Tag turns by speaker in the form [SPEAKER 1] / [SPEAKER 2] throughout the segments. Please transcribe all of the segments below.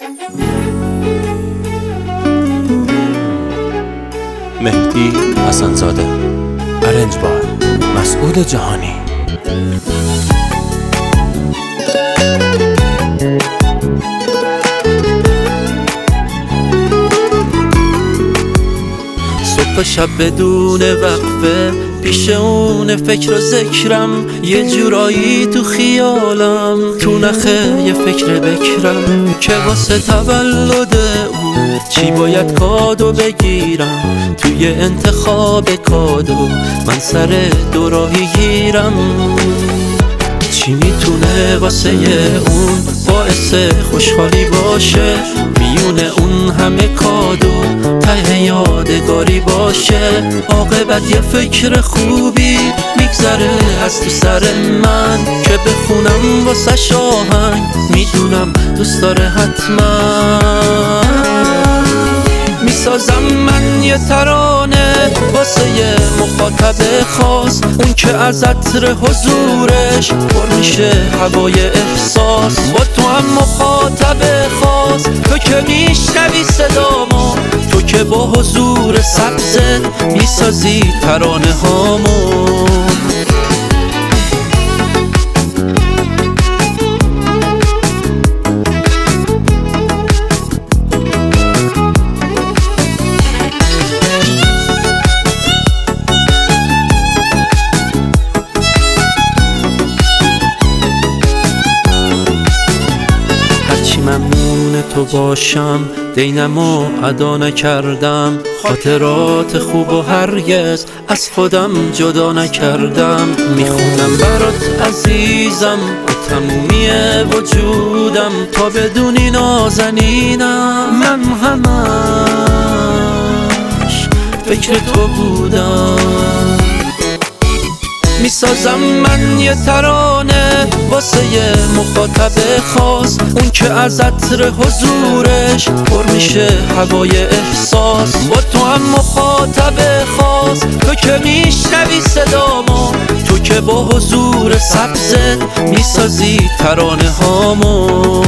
[SPEAKER 1] مهدی حسن‌زاده، ارنج بار مسعود جهانی.
[SPEAKER 2] صبح شب بدون وقفه پیش اون فکر و ذکرم، یه جورایی تو خیالم تو نخه یه فکر بکرم که واسه تولد اون چی باید کادو بگیرم. توی انتخاب کادو من سر دوراهی گیرم. چی میتونه واسه اون باعث خوشحالی باشه؟ میونه اون همه کادو ته یادگاری باشه. عاقبت یه فکر خوبی میگذره از تو سر من که بخونم واسه آهنگ، میدونم دوست داره حتما. میسازم من یه ترانه واسه یه مخاطب خاص، اون که از عطر حضورش پر میشه هوای احساس. با تو هم مخاطب خاص، تو که میشنوی صدامو، تو که با حضور سبزت میسازی ترانه هامو. ممنون تو باشم، دینمو ادا نکردم، خاطرات خوب و هرگز از خودم جدا نکردم. میخونم برات عزیزم با تمومی وجودم، تا بدونی نازنینم من همش فکر تو بودم. میسازم من یه ترانه واسه یه مخاطب خاص، اون که از عطر حضورش پر میشه هوای احساس. با تو هم مخاطب خاص، تو که میشنوی صدامو، تو که با حضور سبزت میسازی ترانه هامو.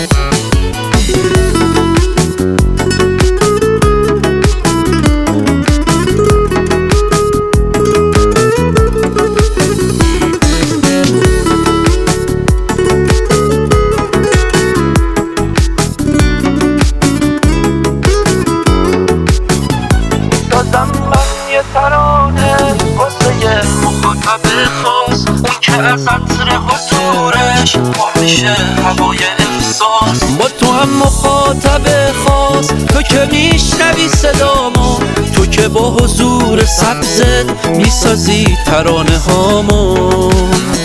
[SPEAKER 2] یه ترانه واسه یه مخاطب خاص، اون که از عطر حضورش پر میشه هوای احساس. با تو هم مخاطب خاص، تو که میشنوی صدامو، تو که با حضور سبزت میسازی ترانه هامو.